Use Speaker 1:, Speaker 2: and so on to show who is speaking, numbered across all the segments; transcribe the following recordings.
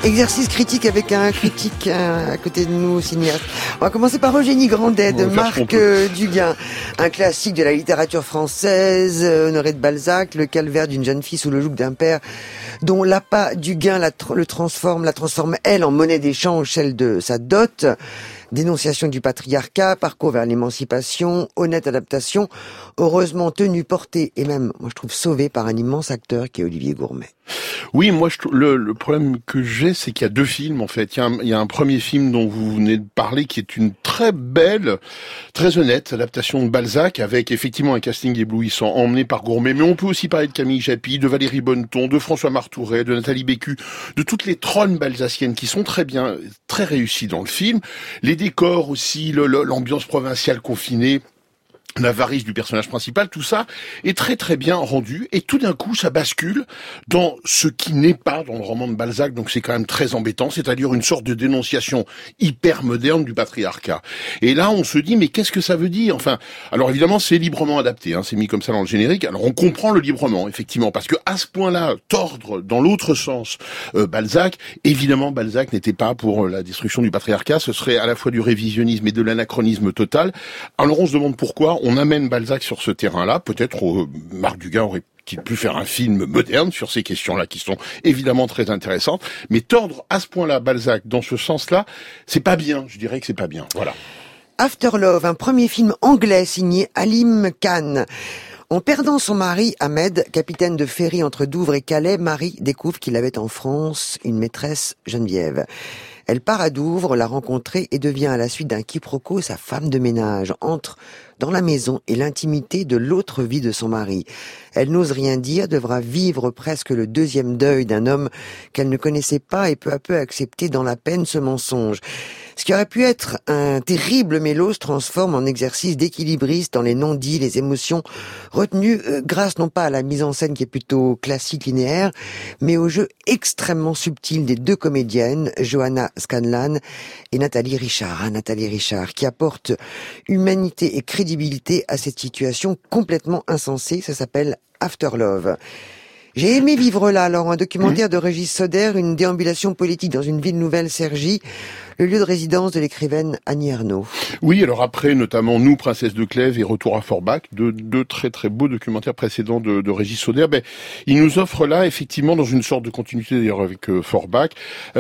Speaker 1: Exercice critique avec un critique à côté de nous, cinéaste. On va commencer par Eugénie Grandet de Marc Duguin. Un classique de la littérature française, Honoré de Balzac, le calvaire d'une jeune fille sous le joug d'un père dont l'appât Duguin la transforme elle en monnaie d'échange, celle de sa dot. Dénonciation du patriarcat, parcours vers l'émancipation, honnête adaptation, heureusement tenue, portée et même, moi je trouve, sauvée par un immense acteur qui est Olivier Gourmet.
Speaker 2: Oui, moi le problème que j'ai, c'est qu'il y a deux films en fait. Il y a un premier film dont vous venez de parler qui est une très belle, très honnête adaptation de Balzac avec effectivement un casting éblouissant emmené par Gourmet, mais on peut aussi parler de Camille Japy, de Valérie Bonneton, de François Martouret, de Nathalie Bécu, de toutes les trônes balzaciennes qui sont très bien, très réussies dans le film. Les décors aussi, l'ambiance provinciale confinée, l'avarice du personnage principal, tout ça est très très bien rendu et tout d'un coup ça bascule dans ce qui n'est pas dans le roman de Balzac, donc c'est quand même très embêtant, c'est-à-dire une sorte de dénonciation hyper moderne du patriarcat. Et là on se dit mais qu'est-ce que ça veut dire? Enfin, alors évidemment c'est librement adapté, c'est mis comme ça dans le générique, alors on comprend le librement effectivement, parce que à ce point-là, tordre dans l'autre sens Balzac, évidemment Balzac n'était pas pour la destruction du patriarcat, ce serait à la fois du révisionnisme et de l'anachronisme total. Alors on se demande pourquoi on amène Balzac sur ce terrain-là. Peut-être Marc Duguin aurait-il pu faire un film moderne sur ces questions-là qui sont évidemment très intéressantes. Mais tordre à ce point-là Balzac dans ce sens-là, c'est pas bien. Je dirais que c'est pas bien. Voilà.
Speaker 1: After Love, un premier film anglais signé Halim Khan. En perdant son mari, Ahmed, capitaine de ferry entre Douvres et Calais, Marie découvre qu'il avait en France une maîtresse, Geneviève. Elle part à Douvres, la rencontrer et devient à la suite d'un quiproquo sa femme de ménage. Entre dans la maison et l'intimité de l'autre vie de son mari. Elle n'ose rien dire, devra vivre presque le deuxième deuil d'un homme qu'elle ne connaissait pas et peu à peu accepter dans la peine ce mensonge. Ce qui aurait pu être un terrible mélo se transforme en exercice d'équilibriste dans les non-dits, les émotions retenues grâce non pas à la mise en scène qui est plutôt classique, linéaire, mais au jeu extrêmement subtil des deux comédiennes, Johanna Scanlan et Nathalie Richard. Nathalie Richard, qui apporte humanité et crédibilité à cette situation complètement insensée. Ça s'appelle After Love. J'ai aimé vivre là, alors un documentaire de Régis Soder, une déambulation politique dans une ville nouvelle, Cergy, le lieu de résidence de l'écrivaine Annie Ernaux.
Speaker 2: Oui, alors après, notamment Nous, Princesse de Clèves et Retour à Forbach, deux très très beaux documentaires précédents de Régis Soder, il nous offre là, effectivement, dans une sorte de continuité d'ailleurs avec Forbach,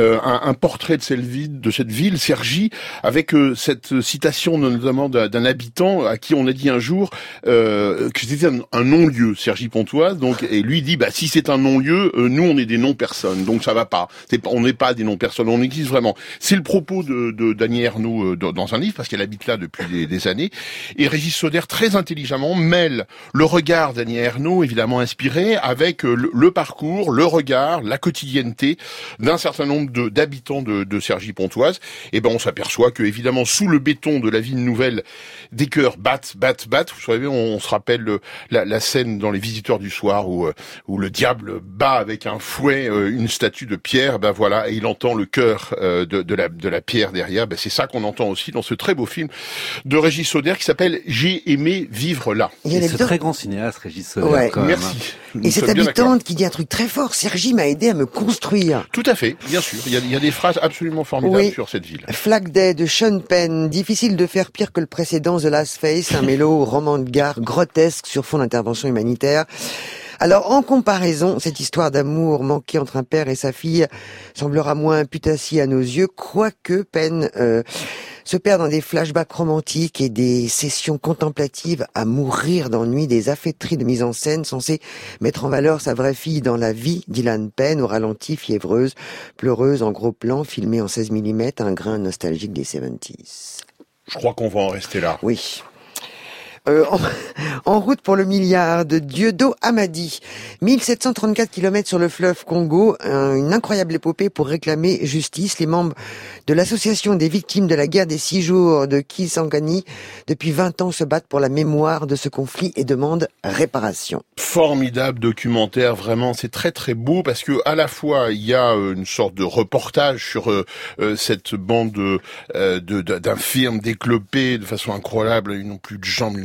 Speaker 2: un portrait de cette ville, Cergy, avec cette citation notamment d'un habitant à qui on a dit un jour que c'était un non-lieu, Cergy-Pontoise, donc, et lui dit, si c'est un non-lieu, nous on est des non-personnes, donc ça va pas. On n'est pas des non-personnes, on existe vraiment. C'est le propos d'Annie Ernaux dans un livre, parce qu'elle habite là depuis des années. Et Régis Soder, très intelligemment, mêle le regard d'Annie Ernaux, évidemment inspiré, avec le parcours, le regard, la quotidienneté d'un certain nombre d'habitants de Cergy-Pontoise. Et on s'aperçoit que, évidemment, sous le béton de la ville nouvelle, des cœurs battent. Vous savez, on se rappelle la scène dans Les Visiteurs du Soir où le diable bat avec un fouet une statue de pierre, voilà, et il entend le cœur de la pierre derrière. C'est ça qu'on entend aussi dans ce très beau film de Régis Soder qui s'appelle J'ai aimé vivre là.
Speaker 3: C'est très grand cinéaste, Régis Soder.
Speaker 1: Ouais.
Speaker 3: Quand même.
Speaker 2: Merci.
Speaker 1: Et cette habitante qui dit un truc très fort, Cergy m'a aidé à me construire.
Speaker 2: Tout à fait, bien sûr. Il y a des phrases absolument formidables sur cette ville.
Speaker 1: Flag Day de Sean Penn, difficile de faire pire que le précédent The Last Face, un mélo roman de gare grotesque sur fond d'intervention humanitaire. Alors, en comparaison, cette histoire d'amour manqué entre un père et sa fille semblera moins putassier à nos yeux, quoique Penn se perd dans des flashbacks romantiques et des sessions contemplatives à mourir d'ennui, des affaîtries de mise en scène censées mettre en valeur sa vraie fille dans la vie d'Ilan Penn, au ralenti, fiévreuse, pleureuse, en gros plan, filmée en 16 mm, un grain nostalgique des 70s.
Speaker 2: Je crois qu'on va en rester là.
Speaker 1: Oui. En route pour le milliard de Dieudo Hamadi. 1734 km sur le fleuve Congo, une incroyable épopée pour réclamer justice. Les membres de l'association des victimes de la guerre des 6 jours de Kisangani, depuis 20 ans, se battent pour la mémoire de ce conflit et demandent réparation.
Speaker 2: Formidable documentaire, vraiment, c'est très très beau parce que à la fois il y a une sorte de reportage sur cette bande d'infirmes déclopés de façon incroyable, ils n'ont plus de jambes, ils n'ont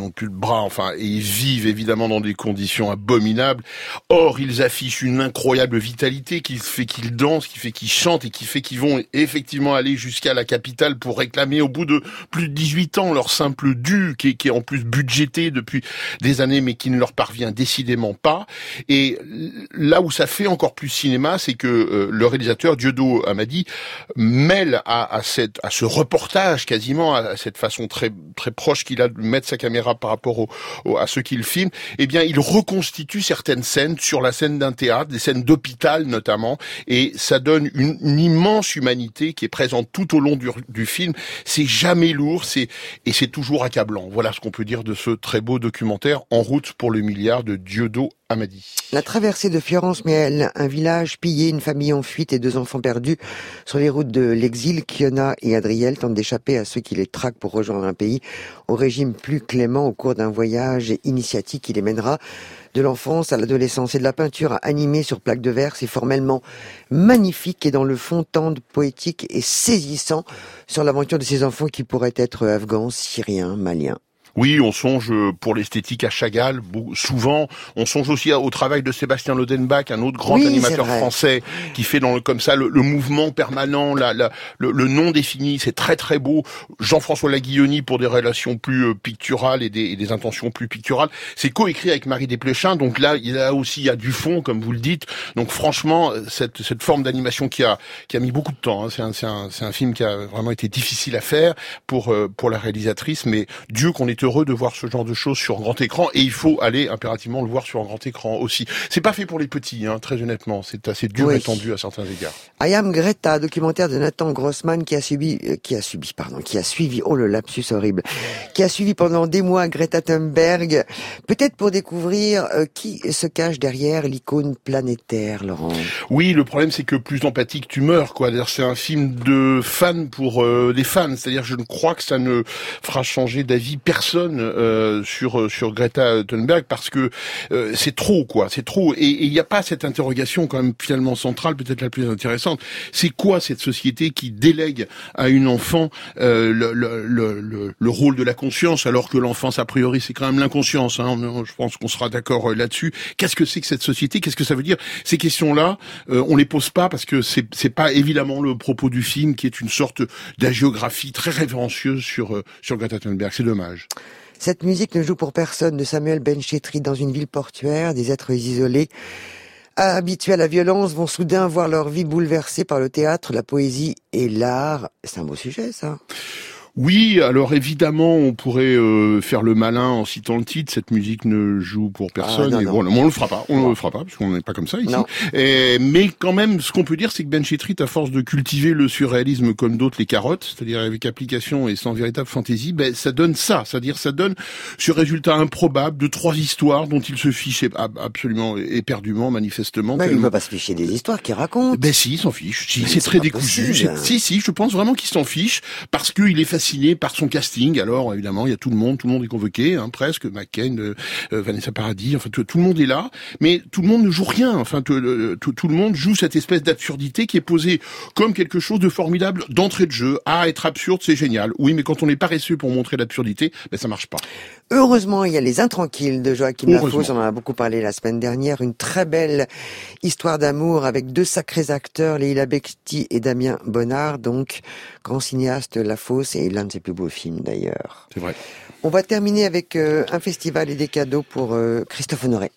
Speaker 2: n'ont plus de bras, enfin, et ils vivent évidemment dans des conditions abominables. Or, ils affichent une incroyable vitalité qui fait qu'ils dansent, qui fait qu'ils chantent et qui fait qu'ils vont effectivement aller jusqu'à la capitale pour réclamer au bout de plus de 18 ans leur simple dû, qui est en plus budgété depuis des années, mais qui ne leur parvient décidément pas. Et là où ça fait encore plus cinéma, c'est que le réalisateur Dieudo Hamadi mêle à ce reportage quasiment, à cette façon très très proche qu'il a de mettre sa caméra par rapport à ceux qu'il filme, eh bien il reconstitue certaines scènes sur la scène d'un théâtre, des scènes d'hôpital notamment, et ça donne une immense humanité qui est présente tout au long du film. C'est jamais lourd, et c'est toujours accablant. Voilà ce qu'on peut dire de ce très beau documentaire En route pour le milliard de Dieudo Hamadi.
Speaker 1: La traversée de Florence Miel, un village pillé, une famille en fuite et 2 enfants perdus sur les routes de l'exil. Kiona et Adriel tentent d'échapper à ceux qui les traquent pour rejoindre un pays au régime plus clément au cours d'un voyage initiatique qui les mènera de l'enfance à l'adolescence. Et de la peinture à animer sur plaque de verre, c'est formellement magnifique et dans le fond tendre, poétique et saisissant sur l'aventure de ces enfants qui pourraient être afghans, syriens, maliens.
Speaker 2: Oui, on songe pour l'esthétique à Chagall, souvent. On songe aussi au travail de Sébastien Lodenbach, un autre grand animateur français qui fait comme ça le mouvement permanent, le non défini. C'est très très beau. Jean-François Laguilloni pour des relations plus picturales et des intentions plus picturales. C'est coécrit avec Marie Desplechin. Donc là, il y a du fond, comme vous le dites. Donc franchement, cette forme d'animation qui a mis beaucoup de temps. Hein. C'est un film qui a vraiment été difficile à faire pour la réalisatrice, mais Dieu qu'on est heureux de voir ce genre de choses sur grand écran, et il faut aller impérativement le voir sur un grand écran aussi. C'est pas fait pour les petits, hein, très honnêtement. C'est assez dur et tendu à certains égards.
Speaker 1: I Am Greta, documentaire de Nathan Grossman qui a suivi, oh le lapsus horrible, qui a suivi pendant des mois Greta Thunberg, peut-être pour découvrir qui se cache derrière l'icône planétaire, Laurent. Oui,
Speaker 2: le problème c'est que plus empathique tu meurs, quoi. D'ailleurs, c'est un film de fans pour des fans, c'est-à-dire je ne crois que ça ne fera changer d'avis personne sur Greta Thunberg, parce que c'est trop, quoi. C'est trop, et il n'y a pas cette interrogation quand même finalement centrale, peut-être la plus intéressante. C'est quoi cette société qui délègue à une enfant le rôle de la conscience, alors que l'enfance a priori c'est quand même l'inconscience, hein. Je pense qu'on sera d'accord là-dessus. Qu'est-ce que c'est que cette société? Qu'est-ce que ça veut dire? Ces questions-là, on les pose pas parce que c'est pas évidemment le propos du film, qui est une sorte d'hagiographie très révérencieuse sur Greta Thunberg. C'est dommage.
Speaker 1: Cette musique ne joue pour personne de Samuel Benchetri. Dans une ville portuaire, des êtres isolés, habitués à la violence, vont soudain voir leur vie bouleversée par le théâtre, la poésie et l'art. C'est un beau sujet, ça.
Speaker 2: Oui, alors évidemment, on pourrait faire le malin en citant le titre. Cette musique ne joue pour personne.
Speaker 1: Non.
Speaker 2: Bon, on le fera pas. On le fera pas parce qu'on n'est pas comme ça ici. Mais quand même, ce qu'on peut dire, c'est que Benchetri, à force de cultiver le surréalisme comme d'autres les carottes, c'est-à-dire avec application et sans véritable fantaisie, ça donne ça. C'est-à-dire, ça donne ce résultat improbable de 3 histoires dont il se fiche absolument éperdument, manifestement.
Speaker 1: Il ne peut pas se ficher des histoires qu'il raconte.
Speaker 2: Si, il s'en fiche. Si, c'est très décousu. Si, je pense vraiment qu'il s'en fiche parce qu'il est fasciné par son casting. Alors évidemment, il y a tout le monde est convoqué, hein, presque, McCain, Vanessa Paradis, enfin tout le monde est là, mais tout le monde ne joue rien. Enfin tout le monde joue cette espèce d'absurdité qui est posée comme quelque chose de formidable d'entrée de jeu. Être absurde, c'est génial. Oui, mais quand on est paresseux pour montrer l'absurdité, ça marche pas.
Speaker 1: Heureusement, il y a Les Intranquilles de Joachim Lafosse, on en a beaucoup parlé la semaine dernière, une très belle histoire d'amour avec 2 sacrés acteurs, Leila Bekti et Damien Bonnard, donc grand cinéaste Lafosse, et l'un de ses plus beaux films d'ailleurs.
Speaker 2: C'est vrai.
Speaker 1: On va terminer avec un festival et des cadeaux pour Christophe Honoré.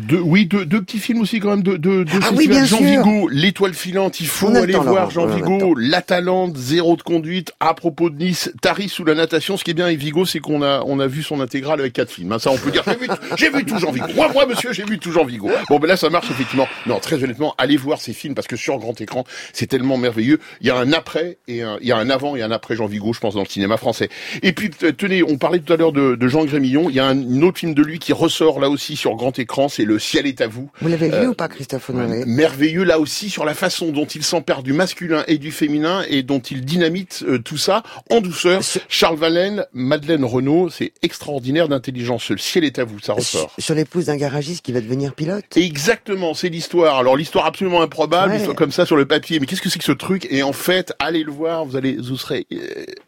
Speaker 2: Deux petits films aussi quand même de
Speaker 1: oui, bien
Speaker 2: Jean
Speaker 1: sûr.
Speaker 2: Vigo, L'Étoile filante, il faut aller voir Jean Vigo, La Talente, Zéro de conduite, À propos de Nice, Tari sous la natation. Ce qui est bien avec Vigo, c'est qu'on a vu son intégrale avec 4 films. Hein. Ça, on peut dire, j'ai vu tout Jean Vigo. Moi, monsieur, j'ai vu tout Jean Vigo. Bon, là, ça marche effectivement. Non, très honnêtement, allez voir ces films parce que sur grand écran, c'est tellement merveilleux. Il y a un après et il y a un avant et un après Jean Vigo, je pense, dans le cinéma français. Et puis, tenez, on parlait tout à l'heure de Jean Grémillon. Il y a un autre film de lui qui ressort là aussi sur grand écran, c'est Le ciel est à vous.
Speaker 1: Vous l'avez vu ou pas, Christophe Honoré?
Speaker 2: Merveilleux là aussi sur la façon dont il s'empare du masculin et du féminin et dont il dynamite tout ça en douceur. Charles Vallen, Madeleine Renaud, c'est extraordinaire d'intelligence. Le ciel est à vous, ça ressort.
Speaker 1: Sur l'épouse d'un garagiste qui va devenir pilote.
Speaker 2: Exactement, c'est l'histoire. Alors l'histoire absolument improbable, comme ça sur le papier. Mais qu'est-ce que c'est que ce truc? Et en fait, allez le voir, vous serez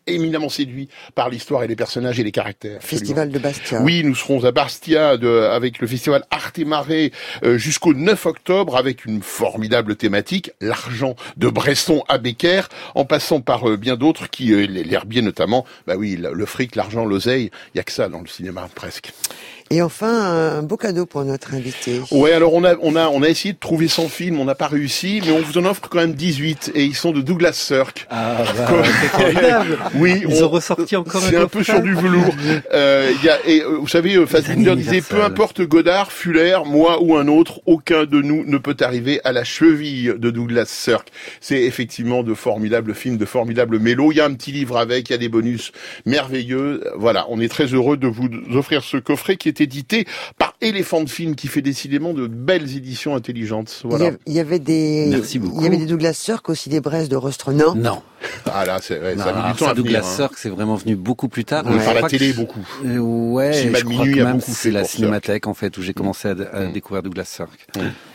Speaker 2: éminemment séduits par l'histoire et les personnages et les caractères.
Speaker 1: Festival de Bastia.
Speaker 2: Oui, nous serons à Bastia avec le festival Arte Mare jusqu'au 9 octobre avec une formidable thématique, l'argent de Bresson à Becker, en passant par bien d'autres qui, l'herbier notamment, bah oui, le fric, l'argent, l'oseille, il y a que ça dans le cinéma presque.
Speaker 1: Et enfin, un beau cadeau pour notre invité.
Speaker 2: Ouais, alors on a essayé de trouver 100 films, on n'a pas réussi, mais on vous en offre quand même 18 et ils sont de Douglas Sirk.
Speaker 3: Ah, bah, c'est formidable.
Speaker 2: Oui,
Speaker 3: ils ont ressorti encore
Speaker 2: c'est un peu sur du velours. Vous savez, Fassbinder disait peu importe Godard, Fuller, moi ou un autre, aucun de nous ne peut arriver à la cheville de Douglas Sirk. C'est effectivement de formidables films, de formidables mélos. Il y a un petit livre avec, il y a des bonus merveilleux. Voilà, on est très heureux de vous offrir ce coffret qui est édité par Elephant Film, qui fait décidément de belles éditions intelligentes. Voilà.
Speaker 1: Il y avait des,
Speaker 3: Merci beaucoup.
Speaker 1: Il y avait des Douglas Sirk aussi, des Brest de Rostronan.
Speaker 3: Non.
Speaker 2: Ah là, ça a mis du
Speaker 3: Alors
Speaker 2: temps à venir.
Speaker 3: Douglas Sirk, c'est vraiment venu beaucoup plus tard.
Speaker 2: Ouais. Par la télé, beaucoup.
Speaker 3: Ouais,
Speaker 2: Cinéma
Speaker 3: je
Speaker 2: de
Speaker 3: crois
Speaker 2: minuit
Speaker 3: que
Speaker 2: a
Speaker 3: même
Speaker 2: beaucoup
Speaker 3: c'est
Speaker 2: fait
Speaker 3: la
Speaker 2: pour
Speaker 3: Cinémathèque, en fait, où j'ai commencé à découvrir Douglas Sirk.